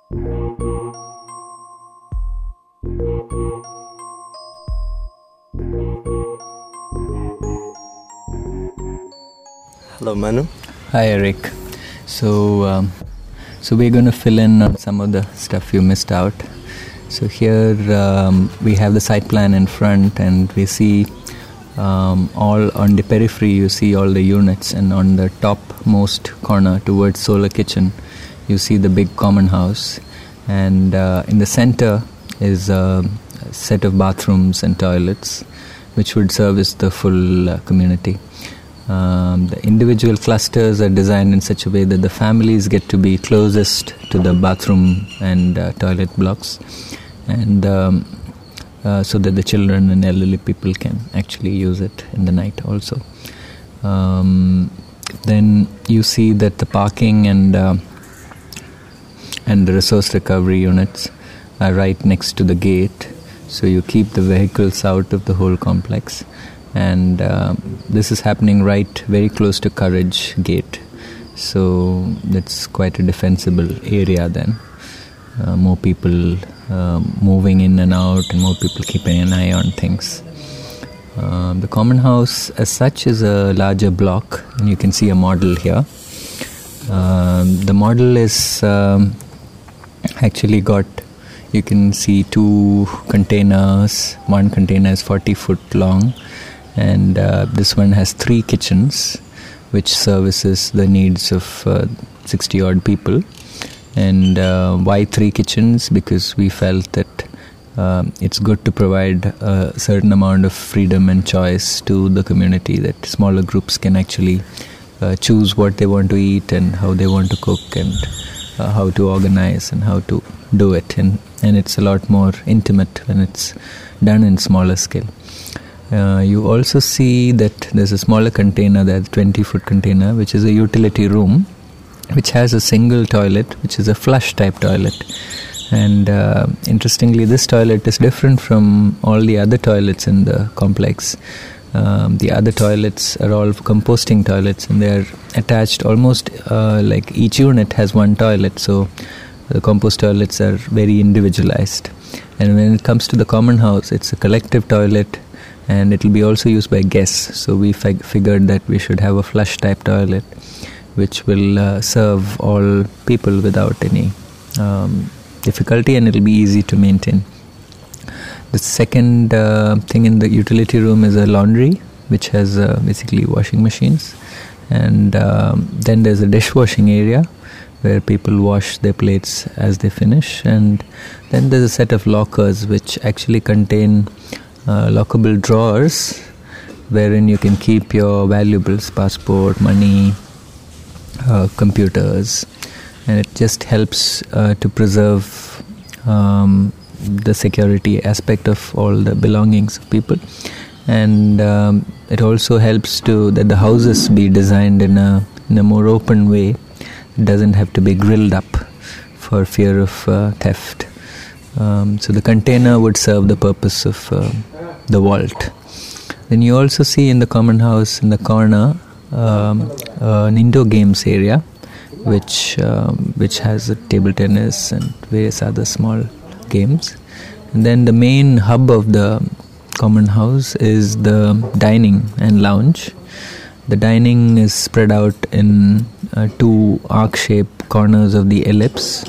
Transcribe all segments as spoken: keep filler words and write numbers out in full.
Hello, Manu. Hi, Eric. So, um, so we're going to fill in on some of the stuff you missed out. So here um, we have the site plan in front, and we see um, all on the periphery. You see all the units, and on the topmost corner towards Solar Kitchen, you see the big common house, and uh, in the center is a set of bathrooms and toilets, which would service the full uh, community. Um, the individual clusters are designed in such a way that the families get to be closest to the bathroom and uh, toilet blocks, and um, uh, so that the children and elderly people can actually use it in the night also. Um, then you see that the parking and uh, and the resource recovery units are right next to the gate, so you keep the vehicles out of the whole complex. And uh, this is happening right very close to Courage Gate, so that's quite a defensible area then. Uh, more people uh, moving in and out, and more people keeping an eye on things. Uh, the common house as such is a larger block, and you can see a model here. Uh, the model is um, actually got, you can see two containers. One container is forty foot long, and uh, this one has three kitchens, which services the needs of uh, sixty odd people. And uh, why three kitchens? Because we felt that uh, it's good to provide a certain amount of freedom and choice to the community, that smaller groups can actually uh, choose what they want to eat and how they want to cook, and uh, how to organize and how to do it. And, and it's a lot more intimate when it's done in smaller scale. Uh, you also see that there's a smaller container there, the twenty foot container, which is a utility room, which has a single toilet, which is a flush type toilet. And uh, interestingly, this toilet is different from all the other toilets in the complex. Um, the other toilets are all composting toilets, and they are attached almost uh, like each unit has one toilet, so the compost toilets are very individualized. And when it comes to the common house, it's a collective toilet, and it will be also used by guests. So we fig- figured that we should have a flush type toilet, which will uh, serve all people without any um, difficulty, and it will be easy to maintain. The second uh, thing in the utility room is a laundry, which has uh, basically washing machines. And um, then there's a dishwashing area where people wash their plates as they finish. And then there's a set of lockers which actually contain uh, lockable drawers wherein you can keep your valuables, passport, money, uh, computers. And it just helps uh, to preserve um, the security aspect of all the belongings of people. And um, it also helps to that the houses be designed in a in a more open way. It doesn't have to be grilled up for fear of uh, theft. Um, so the container would serve the purpose of uh, the vault. Then you also see in the common house in the corner um, uh, an indoor games area, which um, which has a table tennis and various other small games. And then the main hub of the common house is the dining and lounge. The dining is spread out in uh, two arc-shaped corners of the ellipse,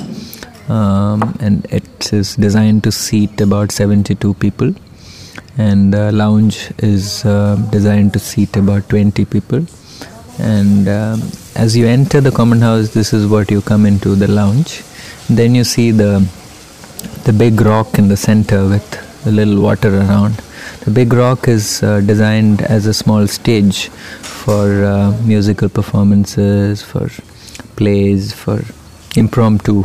um, and it is designed to seat about seventy-two people. And the lounge is uh, designed to seat about twenty people. And um, as you enter the common house, this is what you come into, the lounge. Then you see the the big rock in the center with a little water around. The big rock is uh, designed as a small stage for uh, musical performances, for plays, for impromptu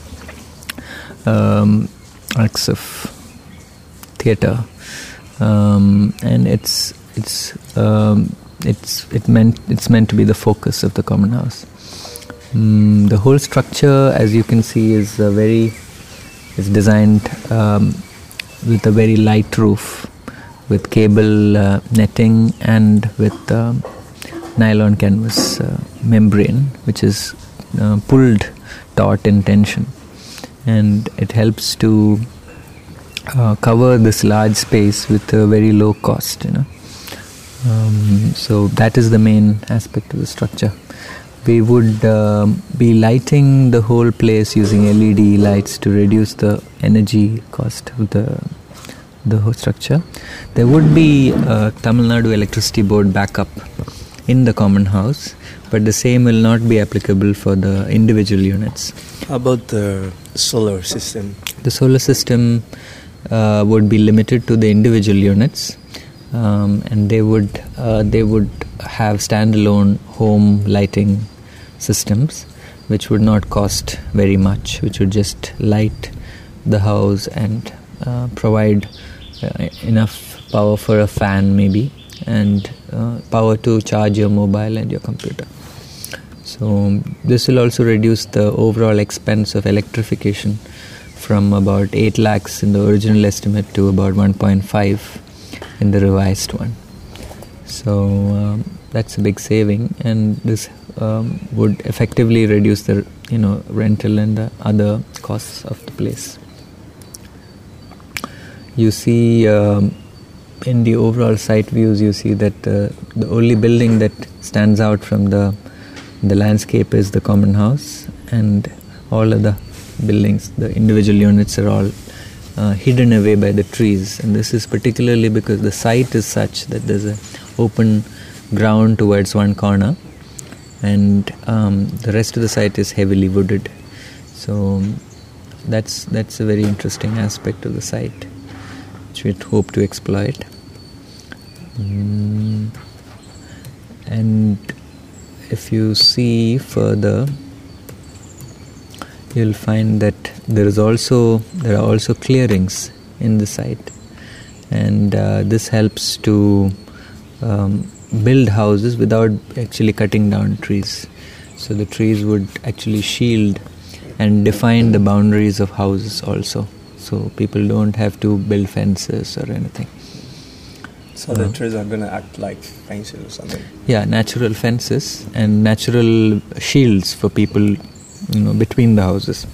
um, acts of theatre, um, and it's it's um, it's it meant it's meant to be the focus of the common house. Um, the whole structure, as you can see, is a very is designed um, with a very light roof, with cable uh, netting and with um, nylon canvas uh, membrane, which is uh, pulled taut in tension. and it helps to uh, cover this large space with a very low cost, you know. Um, so that is the main aspect of the structure. We would uh, be lighting the whole place using L E D lights to reduce the energy cost of the the whole structure. There would be a Tamil Nadu Electricity Board backup in the common house, but the same will not be applicable for the individual units. How about the solar system? The solar system uh, would be limited to the individual units. Um, and they would uh, they would have standalone home lighting systems, which would not cost very much, which would just light the house and uh, provide uh, enough power for a fan maybe, and uh, power to charge your mobile and your computer. So this will also reduce the overall expense of electrification from about eight lakhs in the original estimate to about one point five in the revised one. So um, that's a big saving, and this um, would effectively reduce the you know rental and the other costs of the place. You see um, in the overall site views, you see that uh, the only building that stands out from the the landscape is the common house, and all other buildings, the individual units, are all Uh, hidden away by the trees, and this is particularly because the site is such that there's a open ground towards one corner, and um, the rest of the site is heavily wooded. So that's that's a very interesting aspect of the site, which we hope to exploit. Mm. And if you see further, you'll find that there is also there are also clearings in the site, and uh, this helps to um, build houses without actually cutting down trees. So the trees would actually shield and define the boundaries of houses also, so people don't have to build fences or anything. So uh, the trees are going to act like fences or something? Yeah, natural fences and natural shields for people, you know, between the houses.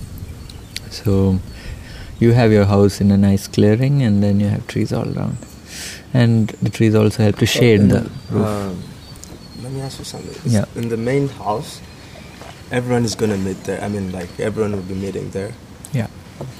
So you have your house in a nice clearing, and then you have trees all around, and the trees also help to shade the roof. Uh, let me ask you something. Yeah. In the main house, everyone is going to meet there. I mean, like everyone will be meeting there. Yeah,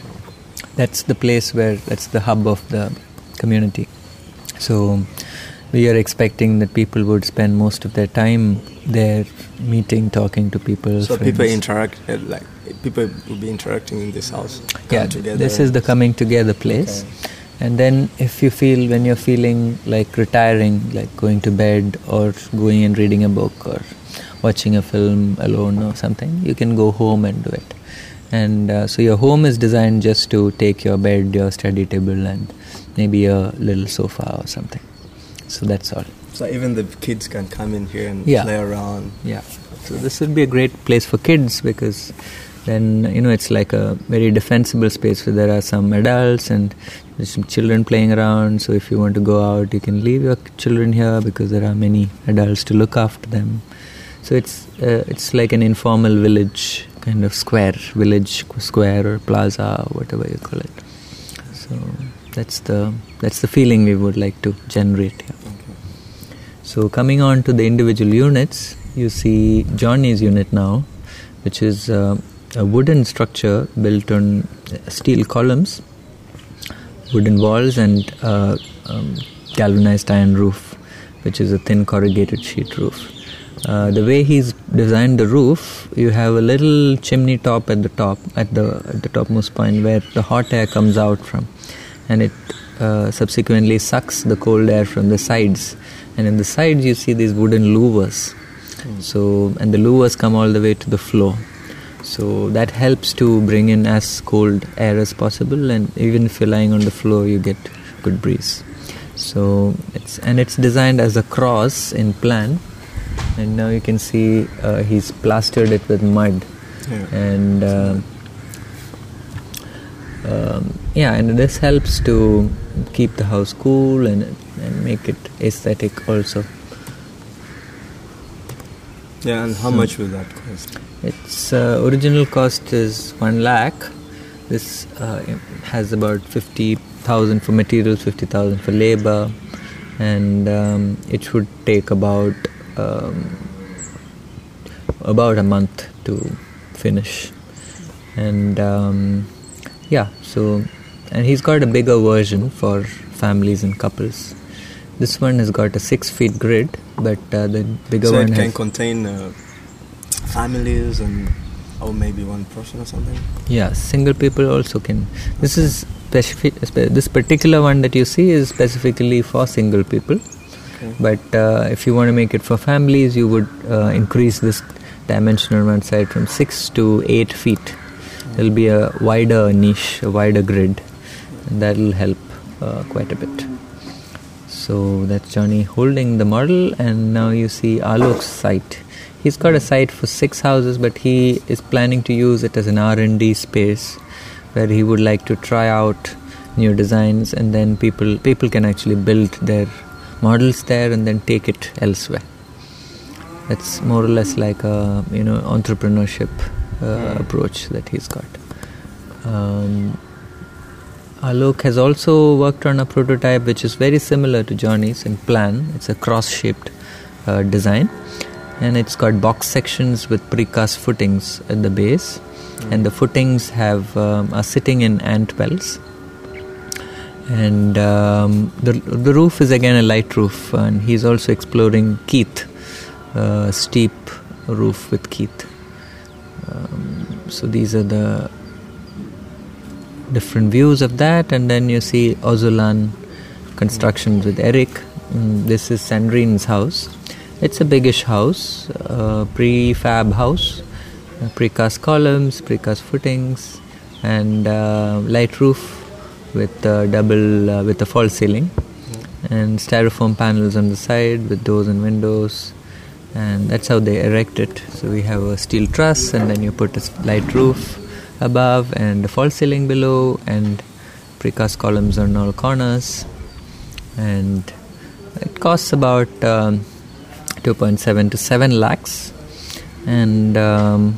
that's the place where that's the hub of the community. So we are expecting that people would spend most of their time there, meeting, talking to people. So friends. people interact, uh, like people will be interacting in this house. Yeah, together. This is the coming together place. Okay. And then if you feel, when you're feeling like retiring, like going to bed or going and reading a book or watching a film alone or something, you can go home and do it. And uh, so your home is designed just to take your bed, your study table, and maybe a little sofa or something. So that's all. So even the kids can come in here and yeah. play around. Yeah. So this would be a great place for kids, because then, you know, it's like a very defensible space where there are some adults and there's some children playing around. So if you want to go out, you can leave your children here because there are many adults to look after them. So it's uh, it's like an informal village kind of square, village square or plaza or whatever you call it. So that's the that's the feeling we would like to generate here. Okay. So coming on to the individual units, you see Johnny's unit now, which is uh, a wooden structure built on steel columns, wooden walls, and uh, um, galvanized iron roof, which is a thin corrugated sheet roof. Uh, the way he's designed the roof, you have a little chimney top at the top, at the at the topmost point where the hot air comes out from, and it uh, subsequently sucks the cold air from the sides. And in the sides, you see these wooden louvers. Mm. So, and the louvers come all the way to the floor. So that helps to bring in as cold air as possible, and even if you're lying on the floor, you get good breeze. So it's and it's designed as a cross in plan. And now you can see uh, he's plastered it with mud, yeah. and uh, um, yeah, and this helps to keep the house cool and and make it aesthetic also. Yeah, and how so much will that cost? Its uh, original cost is one lakh, This uh, has about fifty thousand for materials, fifty thousand for labor, and um, it should take about um, about a month to finish. And um, yeah, so and he's got a bigger version for families and couples. This one has got a six feet grid, but uh, the bigger so one it can has contain uh, families and or maybe one person or something. Yeah, single people also can. This is specific. This particular one that you see is specifically for single people. Okay. But uh, if you want to make it for families, you would uh, increase this dimension on one side from six to eight feet. Mm. There'll be a wider niche, a wider grid, and that'll help uh, quite a bit. So that's Johnny holding the model, and now you see Alok's site. He's got a site for six houses, but he is planning to use it as an R and D space where he would like to try out new designs, and then people people can actually build their models there and then take it elsewhere. That's more or less like a you know entrepreneurship uh, approach that he's got. Um, Alok has also worked on a prototype which is very similar to Johnny's in plan. It's a cross-shaped uh, design. And it's got box sections with precast footings at the base, mm. and the footings have um, are sitting in ant wells. And um, the the roof is again a light roof, and he's also exploring Keith, uh, steep roof with Keith. Um, so these are the different views of that, and then you see Ozolan constructions with Eric. Mm, this is Sandrine's house. It's a biggish house, uh, prefab house, uh, precast columns, precast footings, and uh, light roof with uh, double uh, with a false ceiling, mm. and styrofoam panels on the side with doors and windows, and that's how they erect it. So we have a steel truss, and then you put a light roof above and a false ceiling below, and precast columns on all corners, and it costs about Um, two point seven to seven lakhs, and um,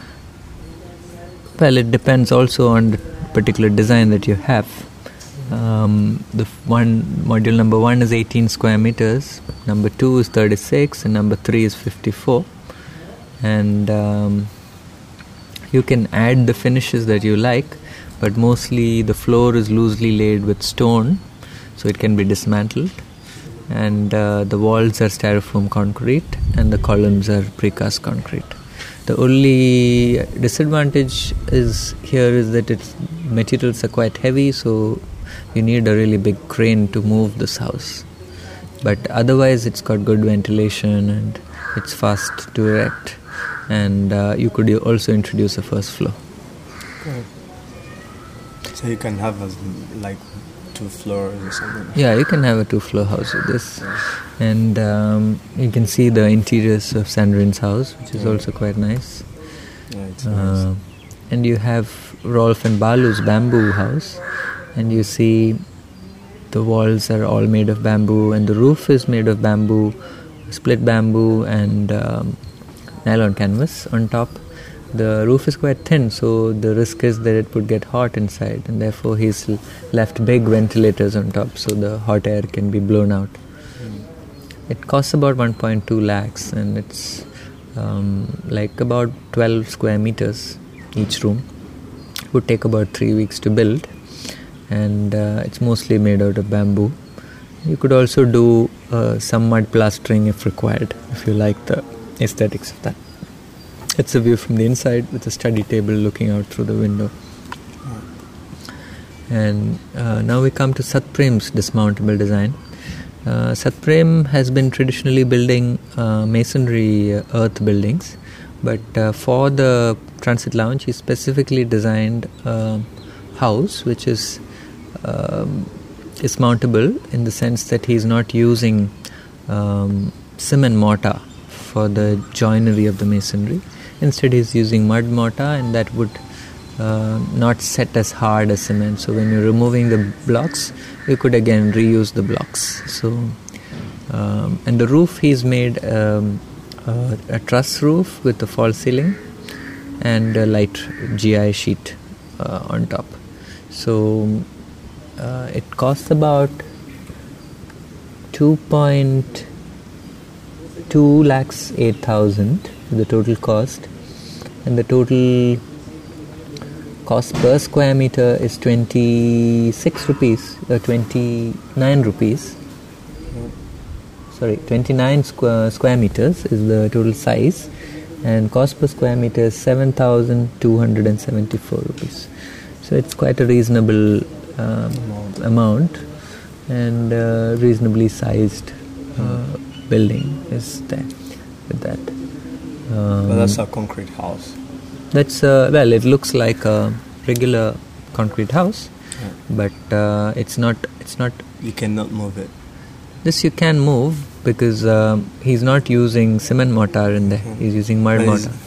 well, it depends also on the particular design that you have. Um, the f- one module number one is eighteen square meters, number two is thirty-six, and number three is fifty-four. And um, you can add the finishes that you like, but mostly the floor is loosely laid with stone, so it can be dismantled. And uh, the walls are styrofoam concrete, and the columns are precast concrete. The only disadvantage is here is that its materials are quite heavy, so you need a really big crane to move this house. But otherwise, it's got good ventilation and it's fast to erect. And uh, you could also introduce a first floor. Good. So you can have as like two floors or something. Yeah, you can have a two-floor house with this. Yeah. And um, you can see the interiors of Sandrine's house, which is yeah. also quite nice. Yeah, it's uh, nice. And you have Rolf and Balu's bamboo house, and you see the walls are all made of bamboo, and the roof is made of bamboo, split bamboo and um, nylon canvas on top. The roof is quite thin, so the risk is that it would get hot inside, and therefore he's left big ventilators on top so the hot air can be blown out. Mm. It costs about one point two lakhs, and it's um, like about twelve square meters each room. It would take about three weeks to build, and uh, it's mostly made out of bamboo. You could also do uh, some mud plastering if required, if you like the aesthetics of that. It's a view from the inside with a study table looking out through the window. And uh, now we come to Satprem's dismountable design. Uh, Satprem has been traditionally building uh, masonry uh, earth buildings, but uh, for the Transit Lounge he specifically designed a house which is um, dismountable in the sense that he's not using um, cement mortar for the joinery of the masonry. Instead, he's using mud mortar, and that would uh, not set as hard as cement. So when you're removing the blocks, you could again reuse the blocks. So, um, and the roof, he's made um, a, a truss roof with a false ceiling and a light G I sheet uh, on top. So uh, it costs about two point two lakhs eight thousand, the total cost, and the total cost per square meter is twenty-six rupees, uh, twenty-nine rupees. Sorry, twenty-nine square, square meters is the total size, and cost per square meter is seven thousand two hundred seventy-four rupees. So it's quite a reasonable um, amount. amount and uh, reasonably sized uh, building is there with that. Um, but that's a concrete house. That's uh, well, it looks like a regular concrete house, yeah. but uh, it's not. It's not. You cannot move it. This you can move because um, he's not using cement mortar in there. Mm-hmm. He's using mud but mortar.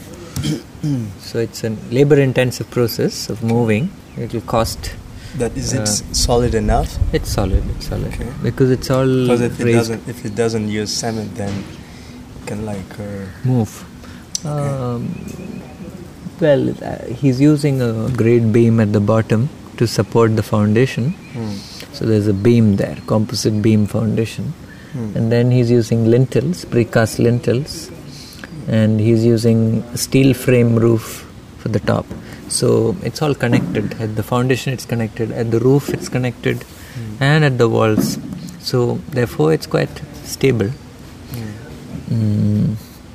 So it's a labor-intensive process of moving. It will cost. But is it uh, solid enough? It's solid. It's solid okay. because it's all. Because if raised. it doesn't, if it doesn't use cement, then it can like uh, move. Okay. Um, well, uh, he's using a grade beam at the bottom to support the foundation. Mm. So there's a beam there, composite beam foundation. Mm. And then he's using lintels, precast lintels, and he's using steel frame roof for the top. So it's all connected. At the foundation it's connected, at the roof it's connected, mm. and at the walls. So therefore it's quite stable. Mm. Mm.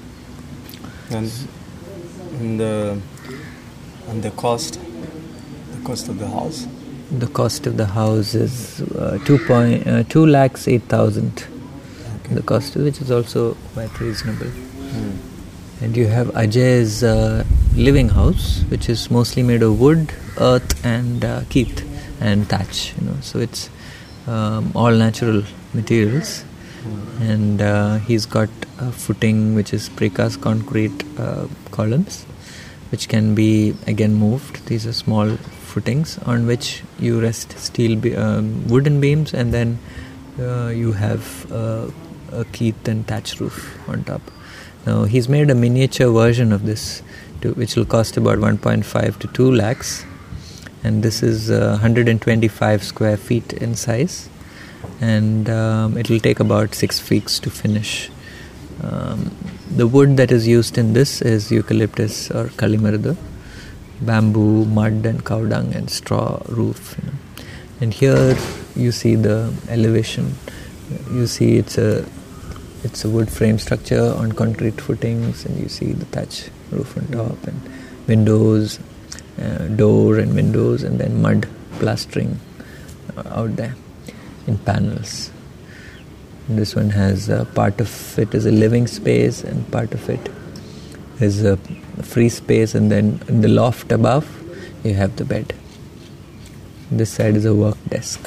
And, and the and the cost, the cost of the house. The cost of the house is uh, two point uh, two lakhs eight thousand. Okay. The cost, which is also quite reasonable. Mm. And you have Ajay's uh, living house, which is mostly made of wood, earth, and uh, keith and thatch. You know, so it's um, all natural materials. Mm. And uh, he's got a footing which is precast concrete uh, columns, which can be again moved. These are small footings on which you rest steel be- um, wooden beams, and then uh, you have uh, a keith and thatch roof on top. Now he's made a miniature version of this, to, which will cost about one point five to two lakhs, and this is uh, one hundred twenty-five square feet in size, and um, it will take about six weeks to finish. Um, the wood that is used in this is eucalyptus or kalimarda, bamboo, mud and cow dung and straw roof. You know. And here you see the elevation. You see it's a it's a wood frame structure on concrete footings, and you see the thatch roof on top and windows, uh, door and windows, and then mud plastering out there in panels. And this one has uh, part of it is a living space, and part of it is a free space, and then in the loft above you have the bed. This side is a work desk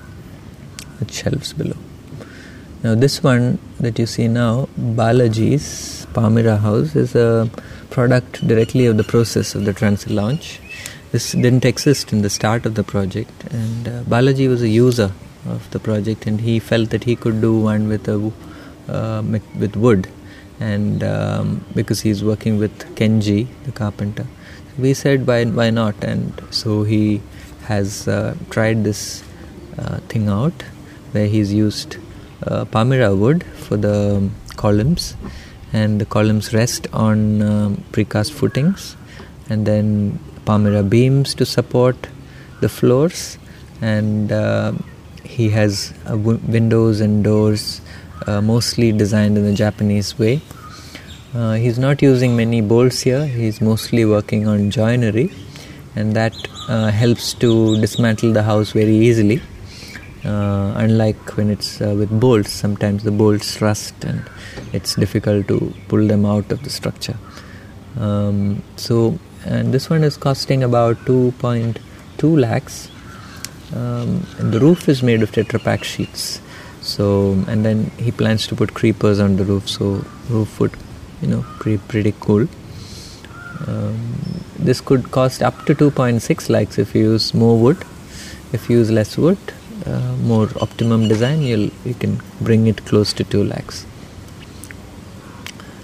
with shelves below. Now this one that you see now, Balaji's Palmyra House, is a product directly of the process of the transit launch. This didn't exist in the start of the project, and uh, Balaji was a user of the project, and he felt that he could do one with a uh, with wood, and um, because he's working with Kenji, the carpenter, we said why why not, and so he has uh, tried this uh, thing out, where he's used uh, Palmyra wood for the um, columns, and the columns rest on um, precast footings, and then Palmyra beams to support the floors, and uh, he has uh, w- windows and doors uh, mostly designed in the Japanese way. Uh, he's not using many bolts here. He's mostly working on joinery, and that uh, helps to dismantle the house very easily. Uh, unlike when it's uh, with bolts, sometimes the bolts rust and it's difficult to pull them out of the structure. Um, so, and this one is costing about two point two lakhs. Um, and the roof is made of Tetra Pak sheets. So, and then he plans to put creepers on the roof, so roof would, you know, pretty pretty cool. Um, this could cost up to two point six lakhs if you use more wood. If you use less wood, uh, more optimum design, you'll you can bring it close to two lakhs.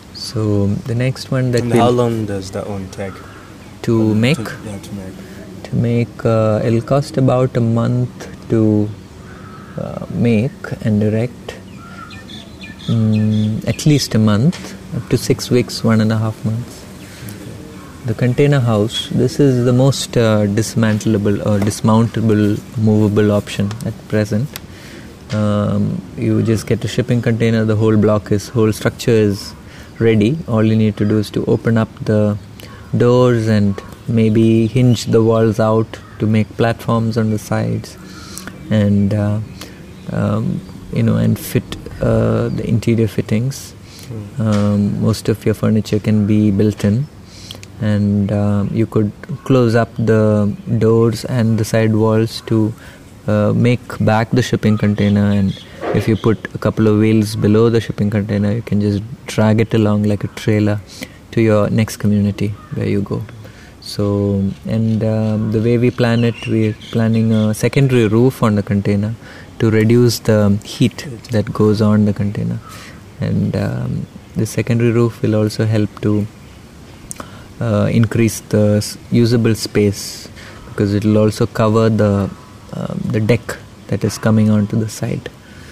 So the next one that and we'll how long does that one take? to make? To, yeah, to make. To make. Uh, it'll cost about a month to uh, make and erect. Mm, at least a month, up to six weeks, one and a half months. The container house, this is the most uh, dismantleable or dismountable, movable option at present. Um, you just get a shipping container, the whole block is, whole structure is ready. All you need to do is to open up the doors and maybe hinge the walls out to make platforms on the sides, and uh, um, you know, and fit uh, the interior fittings. Um, most of your furniture can be built in. And uh, you could close up the doors and the side walls to uh, make back the shipping container, and if you put a couple of wheels below the shipping container, you can just drag it along like a trailer to your next community where you go. So, and um, the way we plan it, we're planning a secondary roof on the container to reduce the heat that goes on the container, and um, the secondary roof will also help to Uh, increase the usable space, because it will also cover the uh, the deck that is coming onto the side.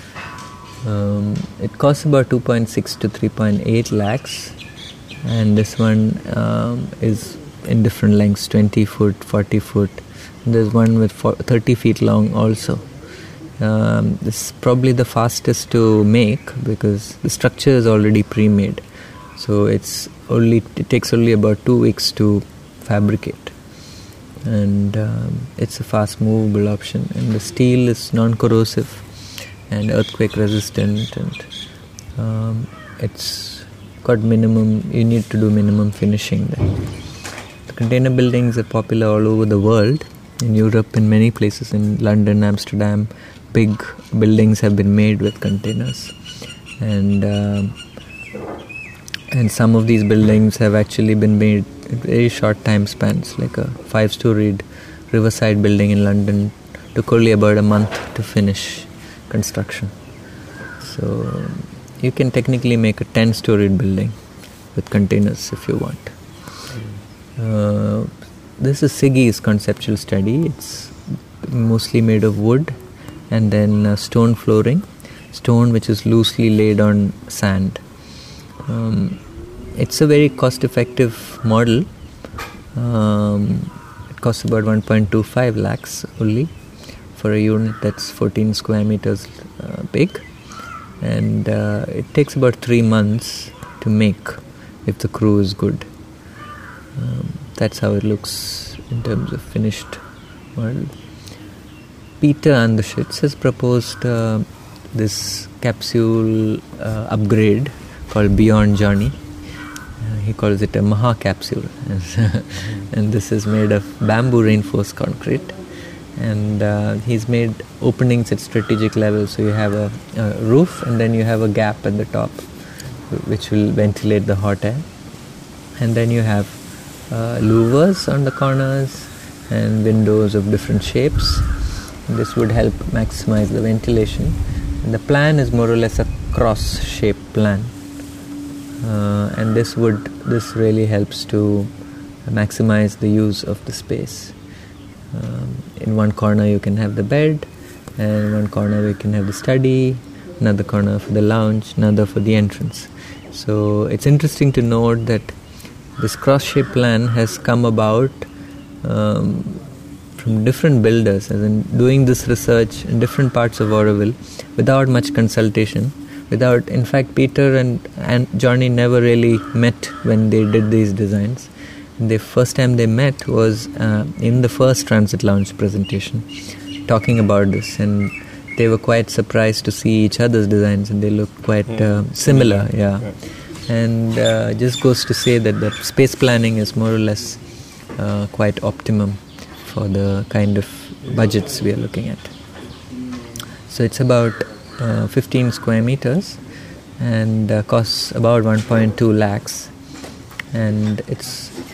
Um, it costs about two point six to three point eight lakhs, and this one um, is in different lengths, twenty foot, forty foot. And there's one with thirty feet long also. Um, this is probably the fastest to make because the structure is already pre-made. So it's only it takes only about two weeks to fabricate, and um, it's a fast movable option. And the steel is non-corrosive and earthquake resistant, and um, it's got minimum. You need to do minimum finishing there. The container buildings are popular all over the world. In Europe, in many places, in London, Amsterdam, big buildings have been made with containers, and. Uh, And some of these buildings have actually been made in very short time spans, like a five-storied riverside building in London took only about a month to finish construction. So you can technically make a ten-storied building with containers if you want. Uh, this is Siggy's conceptual study. It's mostly made of wood and then uh, stone flooring, stone which is loosely laid on sand. Um, it's a very cost-effective model. Um, it costs about one point two five lakhs only for a unit that's fourteen square meters uh, big, and uh, it takes about three months to make if the crew is good. Um, that's how it looks in terms of finished model. Peter Anderschitz has proposed uh, this capsule uh, upgrade called Beyond Journey. Uh, he calls it a Maha capsule, and this is made of bamboo reinforced concrete, and uh, he's made openings at strategic levels. So you have a, a roof, and then you have a gap at the top, which will ventilate the hot air, and then you have uh, louvers on the corners and windows of different shapes. And this would help maximize the ventilation. And the plan is more or less a cross-shaped plan. Uh, and this would this really helps to maximize the use of the space. Um, in one corner you can have the bed, and in one corner you can have the study, another corner for the lounge, another for the entrance. So it's interesting to note that this cross-shaped plan has come about um, from different builders, as in doing this research in different parts of Auroville without much consultation. Without, in fact, Peter and, and Johnny never really met when they did these designs. And the first time they met was uh, in the first Transit Lounge presentation, talking about this, and they were quite surprised to see each other's designs, and they looked quite uh, similar. Yeah, and uh, just goes to say that the space planning is more or less uh, quite optimum for the kind of budgets we are looking at. So it's about Uh, fifteen square meters and uh, costs about one point two lakhs, and it's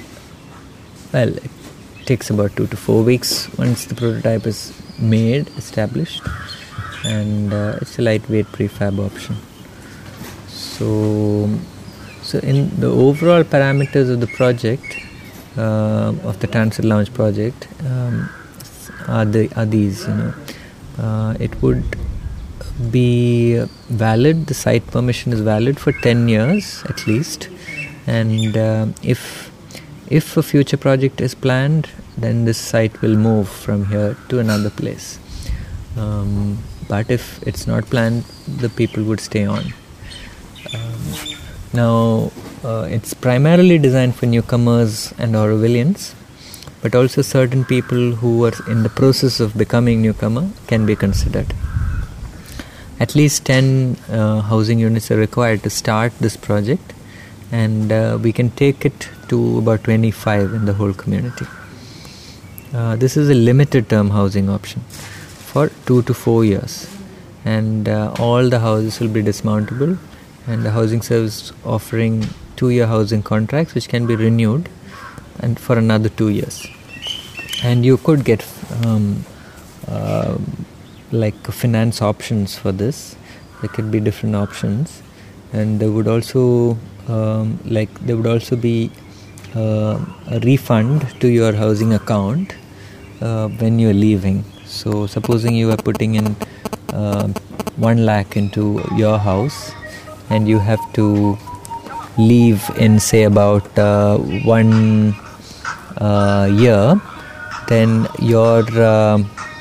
well it takes about two to four weeks once the prototype is made, established, and uh, it's a lightweight prefab option. So so in the overall parameters of the project, uh, of the Transit Lounge project um, are the are these. You know, uh, it would be valid. The site permission is valid for ten years at least, and uh, if if a future project is planned, then this site will move from here to another place. Um, but if it's not planned, the people would stay on. Um, now, uh, it's primarily designed for newcomers and Aurovilians, but also certain people who are in the process of becoming newcomer can be considered. At least ten uh, housing units are required to start this project, and uh, we can take it to about twenty-five in the whole community. Uh, this is a limited term housing option for two to four years, and uh, all the houses will be dismountable, and the housing service offering two-year housing contracts which can be renewed and for another two years. And you could get um, uh, like finance options for this. There could be different options, and there would also um, like there would also be uh, a refund to your housing account uh, when you are leaving. So supposing you are putting in uh, one lakh into your house, and you have to leave in say about uh, one uh, year, then your uh,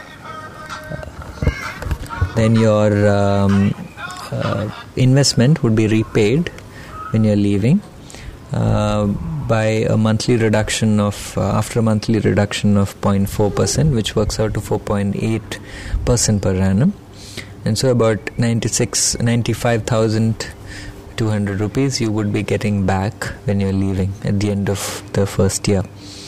then your um, uh, investment would be repaid when you're leaving uh, by a monthly reduction of uh, after a monthly reduction of zero point four percent, which works out to four point eight percent per annum, and so about ninety-six ninety-five thousand two hundred rupees you would be getting back when you're leaving at the end of the first year.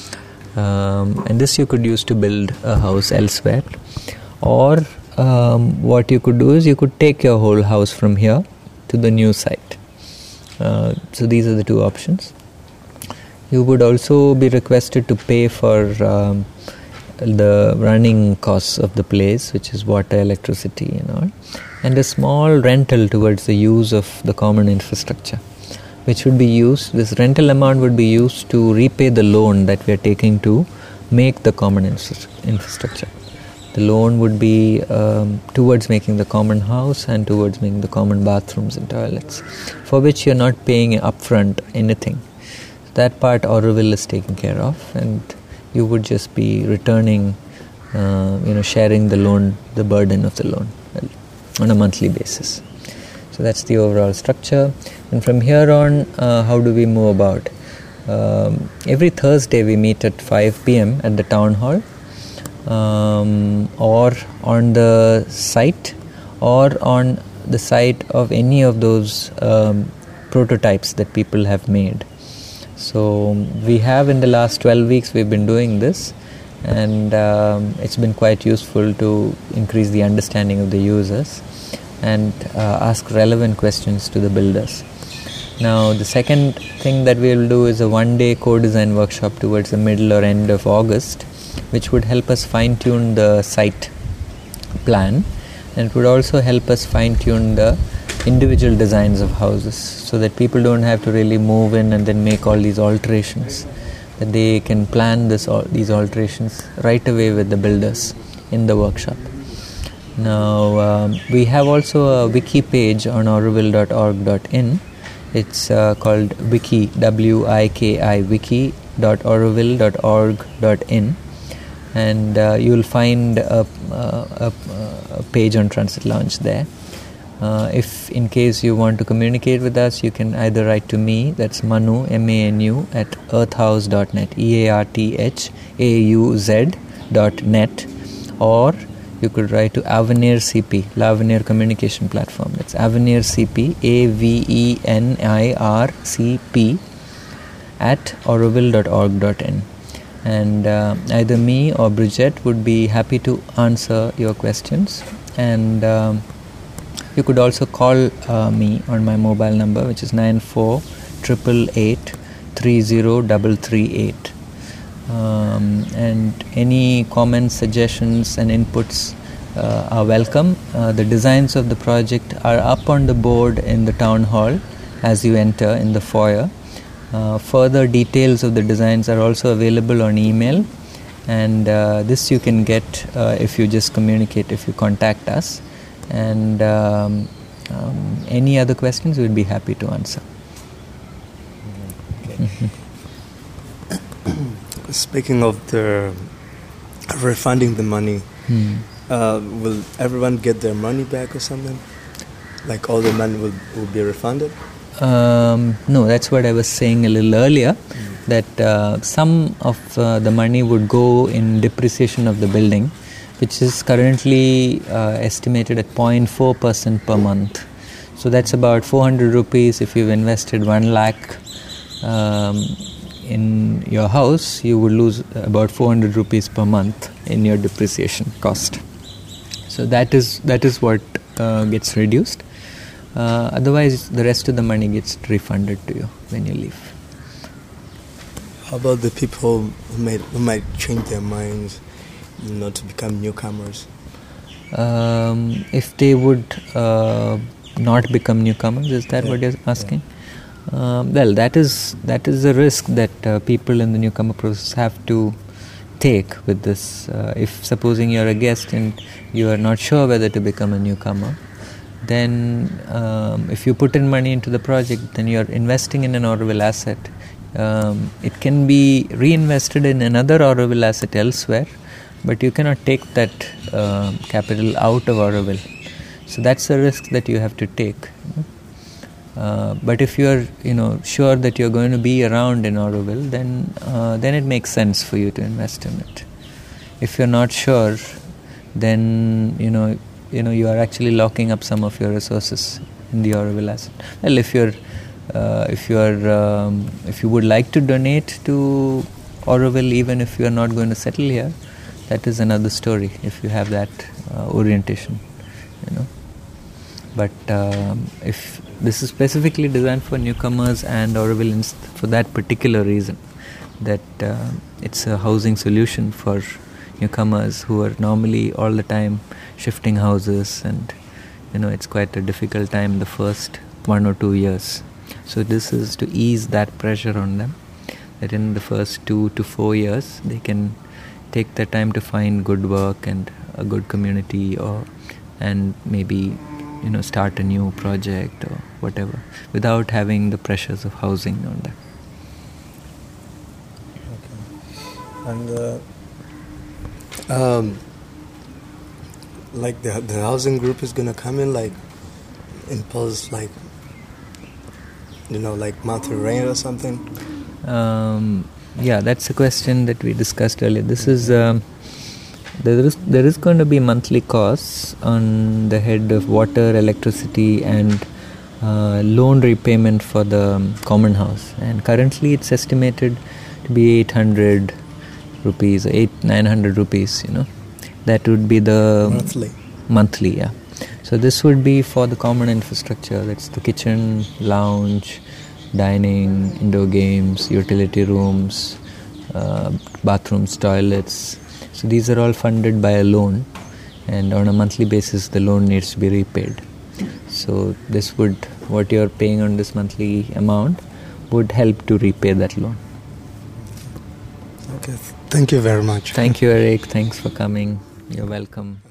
Um, and this you could use to build a house elsewhere, or um, what you could do is you could take your whole house from here to the new site. Uh, so these are the two options. You would also be requested to pay for um, the running costs of the place, which is water, electricity and all, and a small rental towards the use of the common infrastructure, which would be used, this rental amount would be used to repay the loan that we are taking to make the common infra- infrastructure. The loan would be um, towards making the common house and towards making the common bathrooms and toilets, for which you are not paying upfront anything. That part Auroville is taking care of, and you would just be returning, uh, you know, sharing the loan, the burden of the loan on a monthly basis. So that's the overall structure. And from here on, uh, how do we move about? Um, every Thursday we meet at five p.m. at the town hall, um, or on the site, or on the site of any of those um, prototypes that people have made. So we have in the last twelve weeks we've been doing this, and um, it's been quite useful to increase the understanding of the users and uh, ask relevant questions to the builders. Now the second thing that we will do is a one-day co-design workshop towards the middle or end of August, which would help us fine-tune the site plan, and it would also help us fine-tune the individual designs of houses, so that people don't have to really move in and then make all these alterations, that they can plan this these alterations right away with the builders in the workshop. Now um, we have also a wiki page on auroville dot org dot in. It's uh, called wiki, W I K I, wiki dot auroville dot org dot in, and uh, you'll find a, a, a page on Transit Lounge there. Uh, if in case you want to communicate with us, you can either write to me, that's Manu, M A N U, at earthhouse dot net, E A R T H A U Z dot net, or you could write to Avenir C P, L'Avenir Communication Platform. That's Avenir C P, A V E N I R C P, at auroville dot org dot in. And uh, either me or Bridget would be happy to answer your questions. And um, you could also call uh, me on my mobile number, which is nine four eight eight eight three zero three three eight. Um, and any comments, suggestions and inputs uh, are welcome. Uh, the designs of the project are up on the board in the town hall as you enter in the foyer. Uh, further details of the designs are also available on email, and uh, this you can get uh, if you just communicate, if you contact us. And um, um, any other questions, we'd be happy to answer. Okay. Speaking of the refunding the money, hmm. uh, will everyone get their money back or something? Like all the money will, will be refunded? Um, no, that's what I was saying a little earlier, mm. that uh, some of uh, the money would go in depreciation of the building, which is currently uh, estimated at zero point four percent per month. So that's about four hundred rupees. If you've invested one lakh um, in your house, you would lose about four hundred rupees per month in your depreciation cost. So that is that is what uh, gets reduced. Uh, otherwise, the rest of the money gets refunded to you when you leave. How about the people who might, who might change their minds, you know, to become newcomers? Um, if they would uh, not become newcomers, is that yeah. what you're asking? Yeah. Um, well, that is that is a risk that uh, people in the newcomer process have to take with this. Uh, if supposing you're a guest and you are not sure whether to become a newcomer, then um, if you put in money into the project, then you're investing in an Auroville asset. Um, it can be reinvested in another Auroville asset elsewhere, but you cannot take that uh, capital out of Auroville. So that's a risk that you have to take. Uh, but if you're, you know, sure that you're going to be around in Auroville, then uh, then it makes sense for you to invest in it. If you're not sure, then you know. you know you are actually locking up some of your resources in the Auroville asset. Well, if you're uh, if you are um, if you would like to donate to Auroville, even if you are not going to settle here, that is another story. If you have that uh, orientation, you know. But um, if this is specifically designed for newcomers and Auroville for that particular reason, that uh, it's a housing solution for newcomers who are normally all the time shifting houses, and you know it's quite a difficult time the first one or two years. So this is to ease that pressure on them, that in the first two to four years they can take their time to find good work and a good community, or and maybe you know start a new project or whatever without having the pressures of housing on them. Okay. And uh, um, like the the housing group is gonna come in, like impose like you know like monthly rent or something. Um, yeah, that's a question that we discussed earlier. This is um, there is there is going to be monthly costs on the head of water, electricity, and uh, loan repayment for the um, common house. And currently, it's estimated to be eight hundred rupees, eight nine hundred rupees. You know, that would be the monthly. Monthly, yeah. So this would be for the common infrastructure. That's the kitchen, lounge, dining, indoor games, utility rooms, uh, bathrooms, toilets. So these are all funded by a loan, and on a monthly basis the loan needs to be repaid. So this would, what you're paying on this monthly amount would help to repay that loan. Okay, thank you very much. Thank you, Eric. Thanks for coming. You're welcome.